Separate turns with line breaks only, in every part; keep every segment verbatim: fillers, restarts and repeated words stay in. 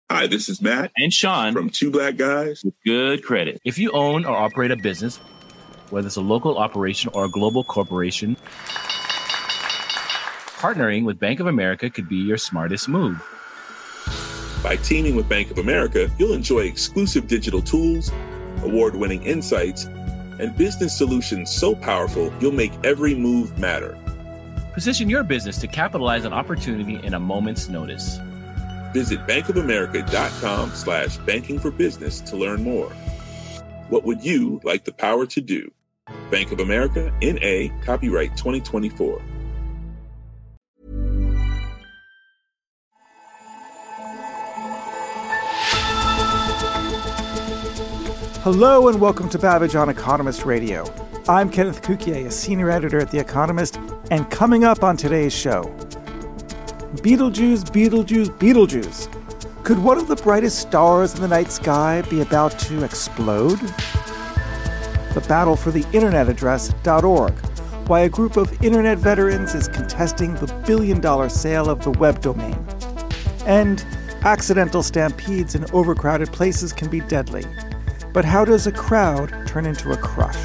Hi, this is Matt
and Sean
from Two Black Guys
with Good Credit. If you own or operate a business, whether it's a local operation or a global corporation, partnering with Bank of America could be your smartest move.
By teaming with Bank of America, you'll enjoy exclusive digital tools, award-winning insights, and business solutions so powerful you'll make every move matter.
Position your business to capitalize on opportunity in a moment's notice.
Visit bankofamerica.com slash banking for business to learn more. What would you like the power to do? Bank of America, N A, copyright twenty twenty-four.
Hello and welcome to Babbage on Economist Radio. I'm Kenneth Cukier, a senior editor at The Economist, and coming up on today's show, Betelgeuse, Betelgeuse, Betelgeuse. Could one of the brightest stars in the night sky be about to explode? The battle for the internet address dot org, why a group of internet veterans is contesting the billion-dollar sale of the web domain. And accidental stampedes in overcrowded places can be deadly. But how does a crowd turn into a crush?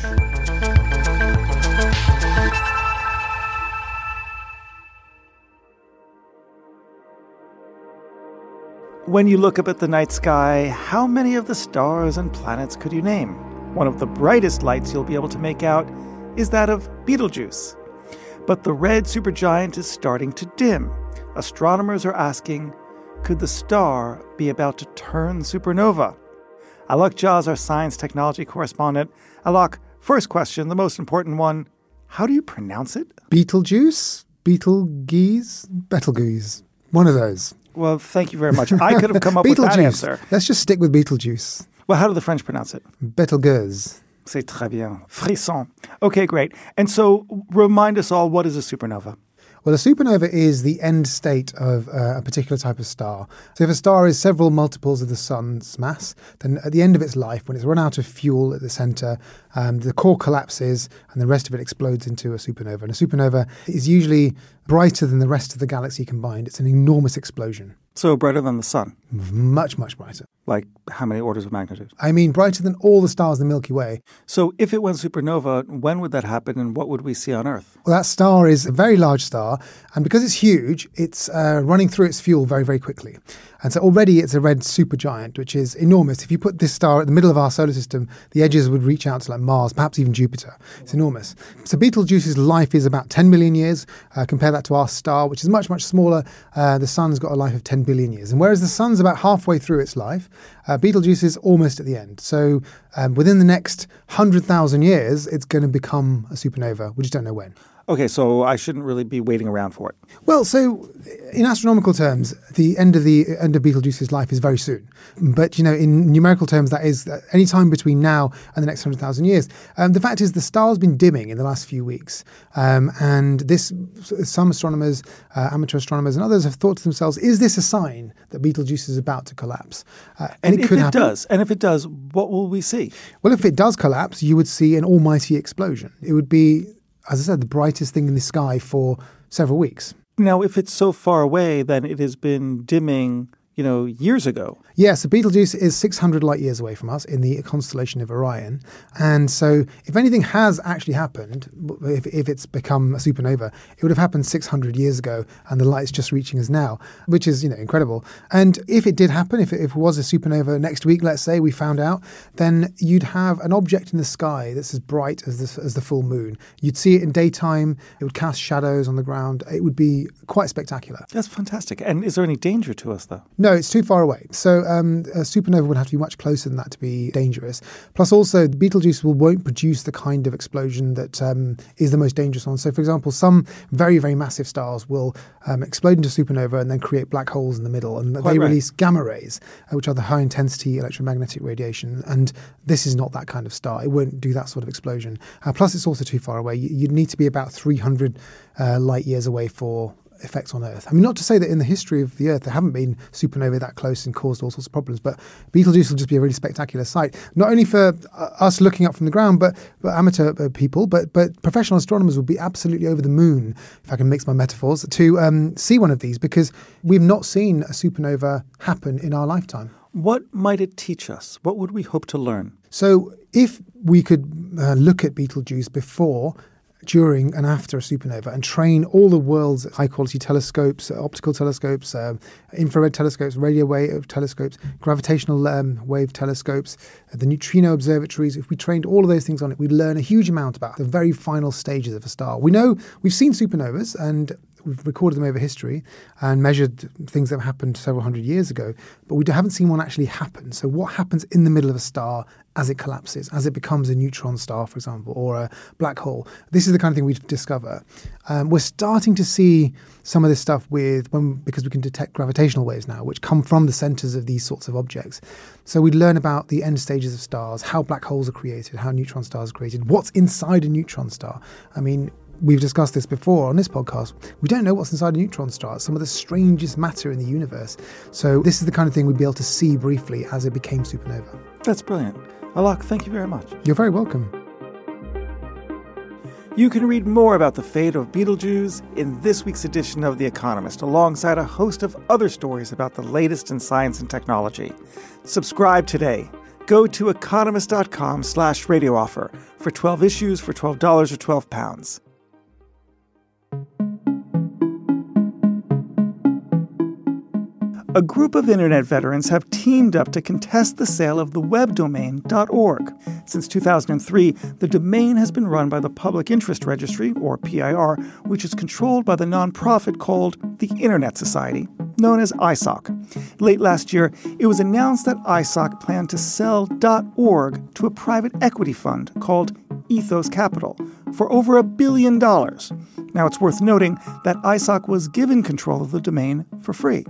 When you look up at the night sky, how many of the stars and planets could you name? One of the brightest lights you'll be able to make out is that of Betelgeuse. But the red supergiant is starting to dim. Astronomers are asking, could the star be about to turn supernova? Alok Jha is our science technology correspondent. Alok, first question, the most important one. How do you pronounce it?
Betelgeuse? Betelgeuse? Betelgeuse. One of those.
Well, thank you very much. I could have come up with that answer.
Let's just stick with Betelgeuse.
Well, how do the French pronounce it?
Betelgeuse.
C'est très bien. Frisson. Okay, great. And so remind us all, what is a supernova?
Well, a supernova is the end state of uh, a particular type of star. So if a star is several multiples of the sun's mass, then at the end of its life, when it's run out of fuel at the center, um, the core collapses and the rest of it explodes into a supernova. And a supernova is usually brighter than the rest of the galaxy combined. It's an enormous explosion.
So brighter than the sun?
Much, much brighter.
Like how many orders of magnitude?
I mean, brighter than all the stars in the Milky Way.
So if it went supernova, when would that happen and what would we see on Earth?
Well, that star is a very large star. And because it's huge, it's uh, running through its fuel very, very quickly. And so already it's a red supergiant, which is enormous. If you put this star at the middle of our solar system, the edges would reach out to like Mars, perhaps even Jupiter. It's enormous. So Betelgeuse's life is about ten million years. Uh, compare that to our star, which is much, much smaller. Uh, the sun's got a life of ten billion years. And whereas the sun's about halfway through its life, uh, Betelgeuse is almost at the end. So um, within the next one hundred thousand years, it's going to become a supernova. We just don't know when.
Okay, so I shouldn't really be waiting around for it.
Well, so in astronomical terms, the end of the end of Betelgeuse's life is very soon. But, you know, in numerical terms, that is any time between now and the next one hundred thousand years. Um, the fact is the star's been dimming in the last few weeks. Um, and this, some astronomers, uh, amateur astronomers and others have thought to themselves, is this a sign that Betelgeuse is about to collapse? Uh,
and,
and it
if
could
it
happen.
does, and if it does, what will we see?
Well, if it does collapse, you would see an almighty explosion. It would be, as I said, the brightest thing in the sky for several weeks.
Now, if it's so far away, then it has been dimming, you know, years ago.
Yes, so Betelgeuse is six hundred light years away from us in the constellation of Orion. And so if anything has actually happened, if, if it's become a supernova, it would have happened six hundred years ago and the light's just reaching us now, which is, you know, incredible. And if it did happen, if it, if it was a supernova next week, let's say, we found out, then you'd have an object in the sky that's as bright as the, as the full moon. You'd see it in daytime. It would cast shadows on the ground. It would be quite spectacular.
That's fantastic. And is there any danger to us, though?
No, it's too far away. So um, a supernova would have to be much closer than that to be dangerous. Plus also, Betelgeuse will, won't produce the kind of explosion that um, is the most dangerous one. So for example, some very, very massive stars will um, explode into supernova and then create black holes in the middle. And
Quite
they
right.
release gamma rays, uh, which are the high intensity electromagnetic radiation. And this is not that kind of star. It won't do that sort of explosion. Uh, plus it's also too far away. You'd need to be about three hundred uh, light years away for effects on Earth. I mean, not to say that in the history of the Earth there haven't been supernovae that close and caused all sorts of problems, but Betelgeuse will just be a really spectacular sight, not only for uh, us looking up from the ground, but, but amateur uh, people, but but professional astronomers will be absolutely over the moon, if I can mix my metaphors, to um, see one of these, because we've not seen a supernova happen in our lifetime.
What might it teach us? What would we hope to learn?
So if we could uh, look at Betelgeuse before, during and after a supernova and train all the world's high-quality telescopes, uh, optical telescopes, uh, infrared telescopes, radio wave telescopes, gravitational um, wave telescopes, uh, the neutrino observatories, if we trained all of those things on it, we'd learn a huge amount about the very final stages of a star. We know we've seen supernovas and we've recorded them over history and measured things that happened several hundred years ago, but we haven't seen one actually happen. So what happens in the middle of a star as it collapses, as it becomes a neutron star, for example, or a black hole? This is the kind of thing we discover. Um, we're starting to see some of this stuff with when because we can detect gravitational waves now, which come from the centers of these sorts of objects. So we learn about the end stages of stars, how black holes are created, how neutron stars are created, what's inside a neutron star. I mean, we've discussed this before on this podcast. We don't know what's inside a neutron star. It's some of the strangest matter in the universe. So this is the kind of thing we'd be able to see briefly as it became supernova.
That's brilliant. Alok, thank you very much.
You're very welcome.
You can read more about the fate of Betelgeuse in this week's edition of The Economist, alongside a host of other stories about the latest in science and technology. Subscribe today. Go to economist.com slash radio offer for twelve issues for twelve dollars or twelve pounds. A group of internet veterans have teamed up to contest the sale of the web domain .org. Since two thousand three, the domain has been run by the Public Interest Registry, or P I R, which is controlled by the nonprofit called the Internet Society, known as I S O C. Late last year, it was announced that I S O C planned to sell .org to a private equity fund called Ethos Capital for over a billion dollars. Now, it's worth noting that I S O C was given control of the domain for free.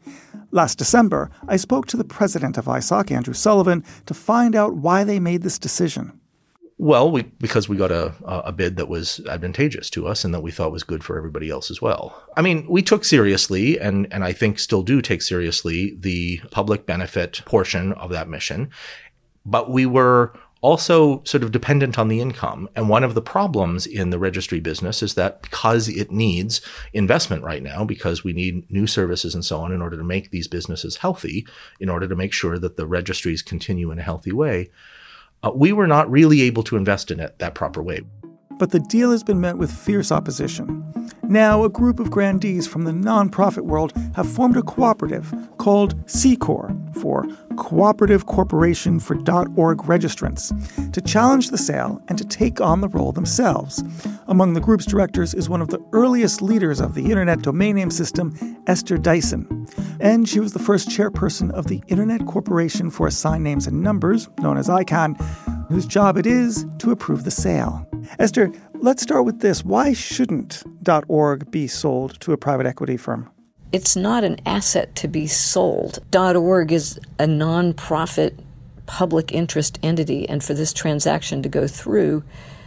Last December, I spoke to the president of I S O C, Andrew Sullivan, to find out why they made this decision.
Well, we, because we got a, a bid that was advantageous to us and that we thought was good for everybody else as well. I mean, we took seriously, and, and I think still do take seriously, the public benefit portion of that mission. But we were also sort of dependent on the income. And one of the problems in the registry business is that because it needs investment right now, because we need new services and so on in order to make these businesses healthy, in order to make sure that the registries continue in a healthy way, uh, we were not really able to invest in it that proper way.
But the deal has been met with fierce opposition. Now, a group of grandees from the nonprofit world have formed a cooperative called C CORE, for Cooperative Corporation for .org Registrants, to challenge the sale and to take on the role themselves. Among the group's directors is one of the earliest leaders of the Internet domain name system, Esther Dyson. And she was the first chairperson of the Internet Corporation for Assigned Names and Numbers, known as I CANN, whose job it is to approve the sale. Esther, let's start with this. Why shouldn't .org be sold to a private equity firm?
It's not an asset to be sold. .org is a nonprofit public interest entity, and for this transaction to go through,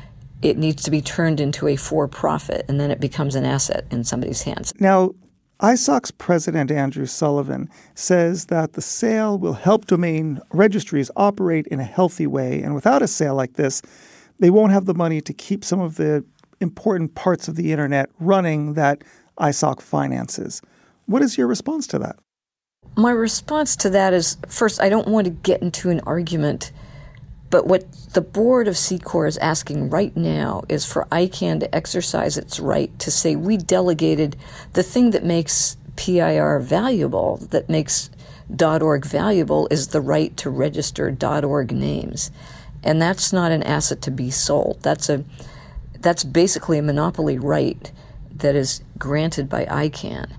it needs to be turned into a for-profit, and then it becomes an asset in somebody's hands.
Now, I S O C's president, Andrew Sullivan, says that the sale will help domain registries operate in a healthy way, and without a sale like this, they won't have the money to keep some of the important parts of the internet running that I S O C finances. What is your response to that?
My response to that is, first, I don't want to get into an argument, but what the board of C CORE is asking right now is for I CANN to exercise its right to say we delegated the thing that makes P I R valuable, that makes .org valuable, is the right to register .org names. And that's not an asset to be sold. That's a that's basically a monopoly right that is granted by I CANN.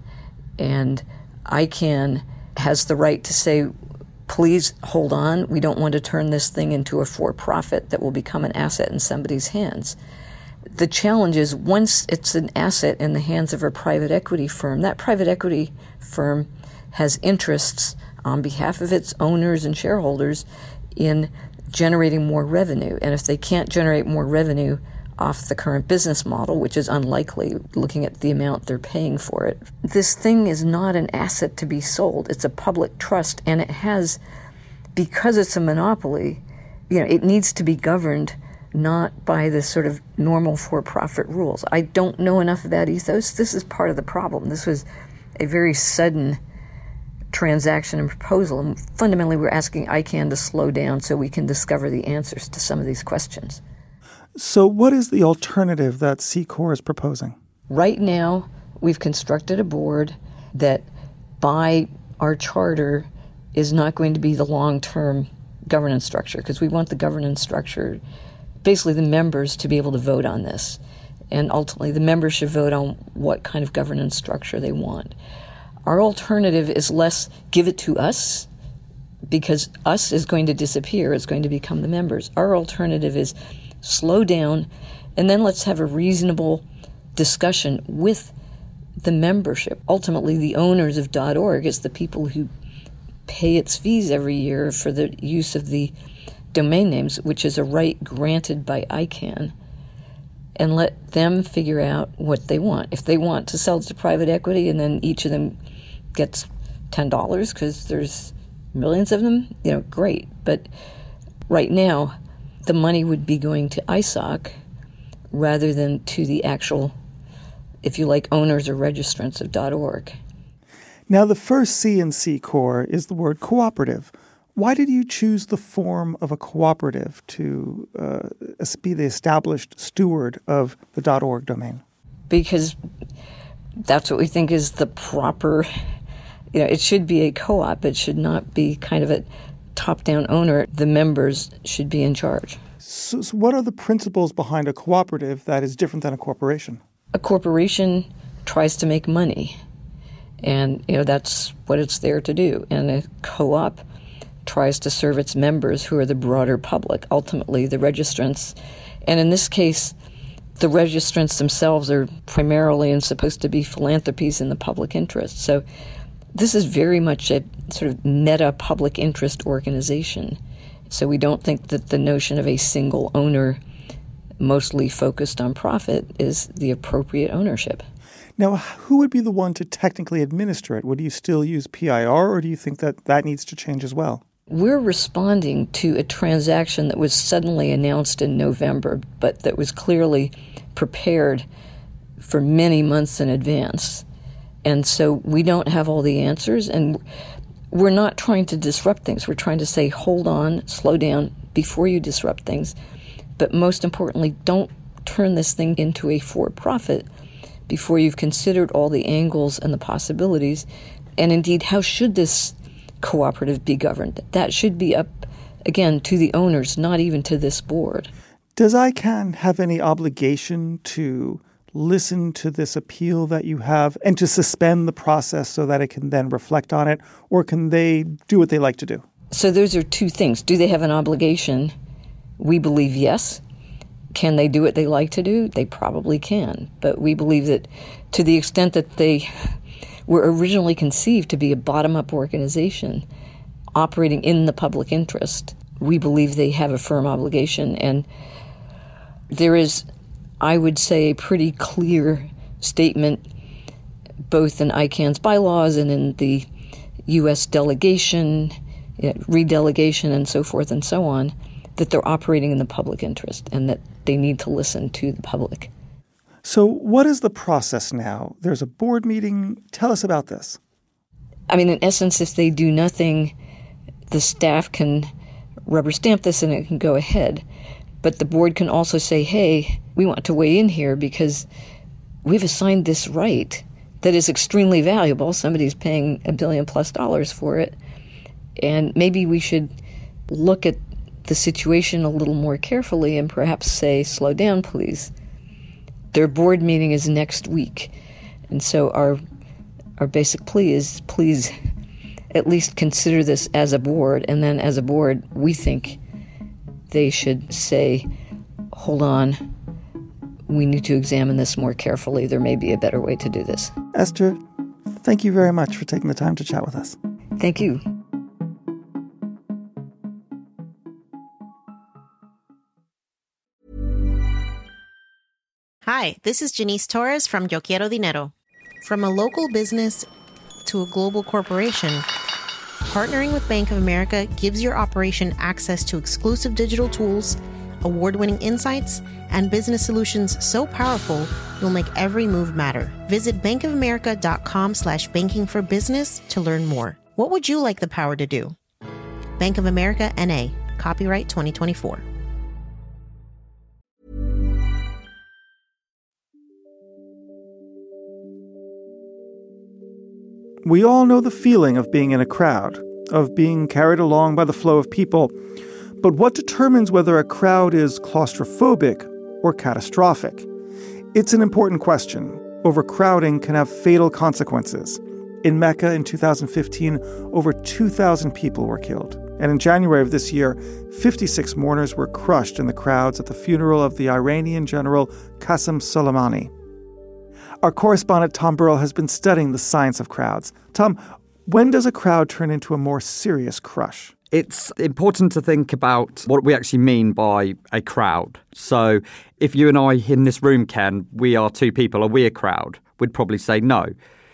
And I CANN has the right to say, please hold on, we don't want to turn this thing into a for-profit that will become an asset in somebody's hands. The challenge is once it's an asset in the hands of a private equity firm, that private equity firm has interests on behalf of its owners and shareholders in generating more revenue. And if they can't generate more revenue off the current business model, which is unlikely, looking at the amount they're paying for it. This thing is not an asset to be sold. It's a public trust, and it has, because it's a monopoly, you know, it needs to be governed not by the sort of normal for-profit rules. I don't know enough of that ethos. This is part of the problem. This was a very sudden transaction and proposal, and fundamentally we're asking I CANN to slow down so we can discover the answers to some of these questions.
So what is the alternative that C CORE is proposing?
Right now, we've constructed a board that, by our charter, is not going to be the long-term governance structure, because we want the governance structure, basically the members, to be able to vote on this. And ultimately, the members should vote on what kind of governance structure they want. Our alternative is less give it to us, because us is going to disappear. It's going to become the members. Our alternative is slow down, and then let's have a reasonable discussion with the membership. Ultimately, the owners of .org is the people who pay its fees every year for the use of the domain names, which is a right granted by I CANN, and let them figure out what they want. If they want to sell to private equity and then each of them gets ten dollars because there's millions of them, you know, great. But right now, the money would be going to I S O C rather than to the actual, if you like, owners or registrants of .org.
Now, the first C in C CORE is the word cooperative. Why did you choose the form of a cooperative to uh, be the established steward of the .org domain?
Because that's what we think is the proper, you know, it should be a co-op. It should not be kind of a top-down owner. The members should be in charge.
So, so what are the principles behind a cooperative that is different than a corporation?
A corporation tries to make money, and, you know, that's what it's there to do. And a co-op tries to serve its members, who are the broader public, ultimately the registrants. And in this case, the registrants themselves are primarily and supposed to be philanthropies in the public interest. So this is very much a sort of meta public interest organization. So we don't think that the notion of a single owner, mostly focused on profit, is the appropriate ownership.
Now, who would be the one to technically administer it? Would you still use P I R, or do you think that that needs to change as well?
We're responding to a transaction that was suddenly announced in November, but that was clearly prepared for many months in advance. And so we don't have all the answers, and we're not trying to disrupt things. We're trying to say, hold on, slow down before you disrupt things. But most importantly, don't turn this thing into a for-profit before you've considered all the angles and the possibilities. And indeed, how should this cooperative be governed? That should be up, again, to the owners, not even to this board.
Does I CANN have any obligation to listen to this appeal that you have and to suspend the process so that it can then reflect on it, or can they do what they like to do?
So those are two things. Do they have an obligation? We believe yes. Can they do what they like to do? They probably can. But we believe that to the extent that they were originally conceived to be a bottom-up organization operating in the public interest, we believe they have a firm obligation. And there is, I would say, a pretty clear statement both in I CANN's bylaws and in the U S delegation, you know, redelegation, and so forth and so on, that they're operating in the public interest and that they need to listen to the public.
So what is the process now? There's a board meeting. Tell us about this.
I mean, in essence, if they do nothing, the staff can rubber stamp this and it can go ahead. But the board can also say, hey, we want to weigh in here because we've assigned this right that is extremely valuable. Somebody's paying a billion plus dollars for it. And maybe we should look at the situation a little more carefully and perhaps say, slow down, please. Their board meeting is next week. And so our our basic plea is, please at least consider this as a board. And then as a board, we think they should say, hold on, we need to examine this more carefully. There may be a better way to do this.
Esther, thank you very much for taking the time to chat with us.
Thank you.
Hi, this is Janice Torres from Yo Quiero Dinero. From a local business to a global corporation, partnering with Bank of America gives your operation access to exclusive digital tools, award-winning insights, and business solutions so powerful you'll make every move matter. Visit bankofamerica.com slash banking for business to learn more. What would you like the power to do? Bank of America, N A. Copyright twenty twenty-four.
We all know the feeling of being in a crowd, of being carried along by the flow of people. But what determines whether a crowd is claustrophobic or catastrophic? It's an important question. Overcrowding can have fatal consequences. In Mecca in two thousand fifteen, over two thousand people were killed. And in January of this year, fifty-six mourners were crushed in the crowds at the funeral of the Iranian general Qasem Soleimani. Our correspondent Tom Burrell has been studying the science of crowds. Tom, when does a crowd turn into a more serious crush?
It's important to think about what we actually mean by a crowd. So if you and I in this room, Ken, we are two people, are we a crowd? We'd probably say no.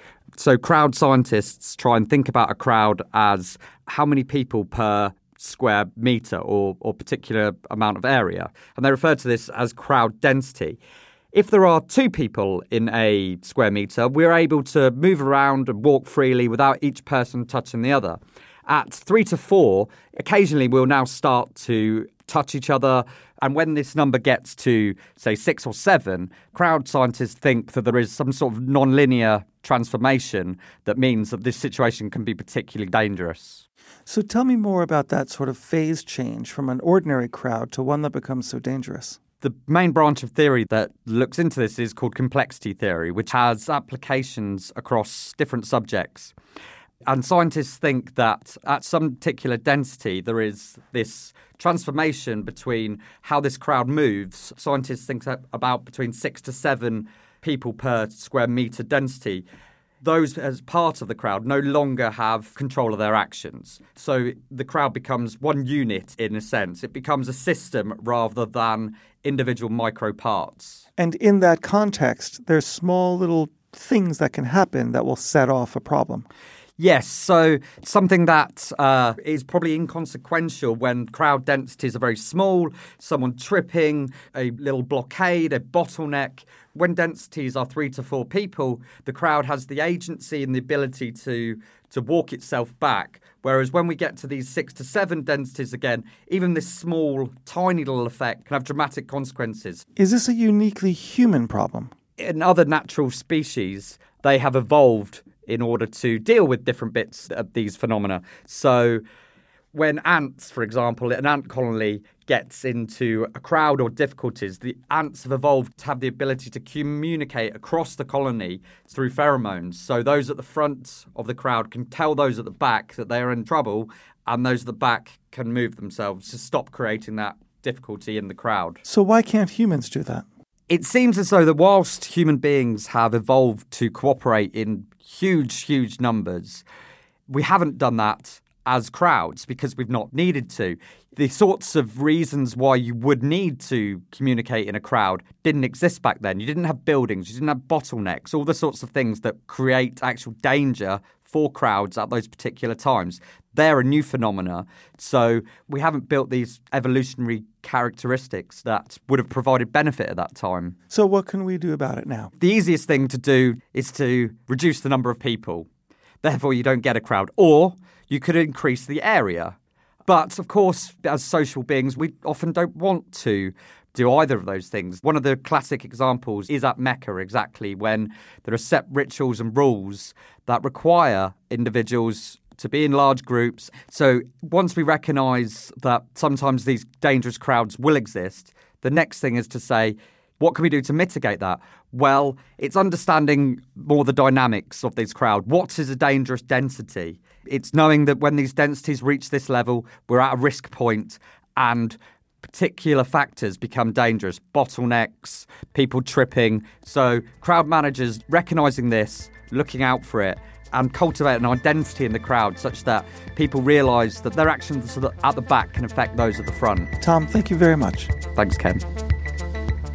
So crowd scientists try and think about a crowd as how many people per square metre or, or particular amount of area. And they refer to this as crowd density. If there are two people in a square metre, we're able to move around and walk freely without each person touching the other. At three to four, occasionally we'll now start to touch each other. And when this number gets to, say, six or seven, crowd scientists think that there is some sort of non-linear transformation that means that this situation can be particularly dangerous.
So tell me more about that sort of phase change from an ordinary crowd to one that becomes so dangerous.
The main branch of theory that looks into this is called complexity theory, which has applications across different subjects. And scientists think that at some particular density, there is this transformation between how this crowd moves. Scientists think about between six to seven people per square metre density. Those as part of the crowd no longer have control of their actions. So the crowd becomes one unit in a sense. It becomes a system rather than individual micro parts.
And in that context, there's small little things that can happen that will set off a problem.
Yes, so something that uh, is probably inconsequential when crowd densities are very small, someone tripping, a little blockade, a bottleneck. When densities are three to four people, the crowd has the agency and the ability to, to walk itself back. Whereas when we get to these six to seven densities again, even this small, tiny little effect can have dramatic consequences.
Is this a uniquely human problem?
In other natural species, they have evolved in order to deal with different bits of these phenomena. So when ants, for example, an ant colony gets into a crowd or difficulties, the ants have evolved to have the ability to communicate across the colony through pheromones. So those at the front of the crowd can tell those at the back that they are in trouble, and those at the back can move themselves to stop creating that difficulty in the crowd.
So why can't humans do that?
It seems as though that whilst human beings have evolved to cooperate in huge, huge numbers, we haven't done that as crowds because we've not needed to. The sorts of reasons why you would need to communicate in a crowd didn't exist back then. You didn't have buildings, you didn't have bottlenecks, all the sorts of things that create actual danger for crowds at those particular times. They're a new phenomena. So we haven't built these evolutionary characteristics that would have provided benefit at that time.
So what can we do about it now?
The easiest thing to do is to reduce the number of people. Therefore, you don't get a crowd. Or you could increase the area. But, of course, as social beings, we often don't want to do either of those things. One of the classic examples is at Mecca, exactly, when there are set rituals and rules that require individuals to be in large groups. So once we recognise that sometimes these dangerous crowds will exist, the next thing is to say, what can we do to mitigate that? Well, it's understanding more the dynamics of this crowd. What is a dangerous density? It's knowing that when these densities reach this level, we're at a risk point and particular factors become dangerous. Bottlenecks, people tripping. So crowd managers recognising this, looking out for it, and cultivate an identity in the crowd such that people realise that their actions at the back can affect those at the front.
Tom, thank you very much.
Thanks, Ken.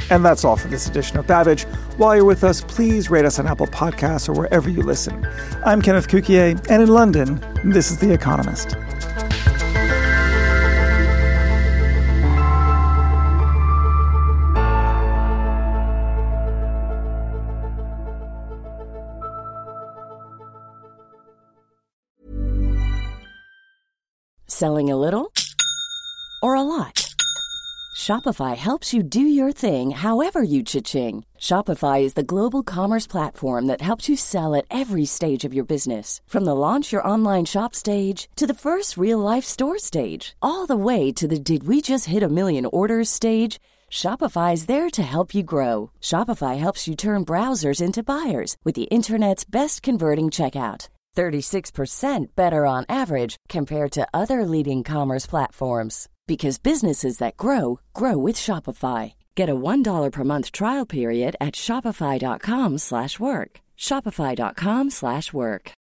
And that's all for this edition of Babbage. While you're with us, please rate us on Apple Podcasts or wherever you listen. I'm Kenneth Cukier, and in London, this is The Economist.
Selling a little or a lot? Shopify helps you do your thing however you cha-ching. Shopify is the global commerce platform that helps you sell at every stage of your business. From the launch your online shop stage to the first real-life store stage, all the way to the did we just hit a million orders stage. Shopify is there to help you grow. Shopify helps you turn browsers into buyers with the internet's best converting checkout. thirty-six percent better on average compared to other leading commerce platforms. Because businesses that grow, grow with Shopify. Get a one dollar per month trial period at shopify.com slash work. Shopify.com slash work.